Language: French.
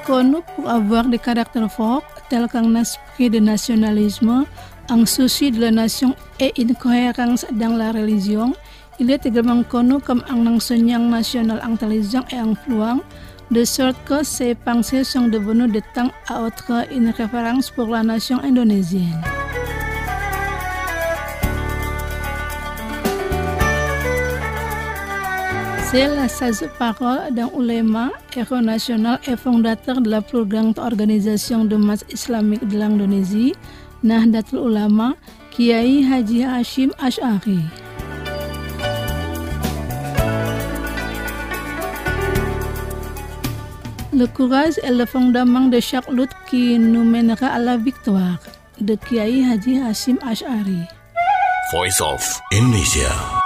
connu pour avoir des caractères forts tels qu'un esprit de nationalisme, un souci de la nation et une cohérence dans la religion. Il est également connu comme un enseignant national intelligent et influent, de sorte que ses pensées sont devenues de temps à autre une référence pour la nation indonésienne. C'est la sage parole d'un ulama, héros national et fondateur de la plus grande organisation de masse islamique de l'Indonésie, Nahdlatul Ulama, Kiai Haji Hashim Ash'ari. Le courage est le fondement de chaque lutte qui nous mènera à la victoire. De Kiai Haji Hashim Ash'ari. Voice of Indonesia.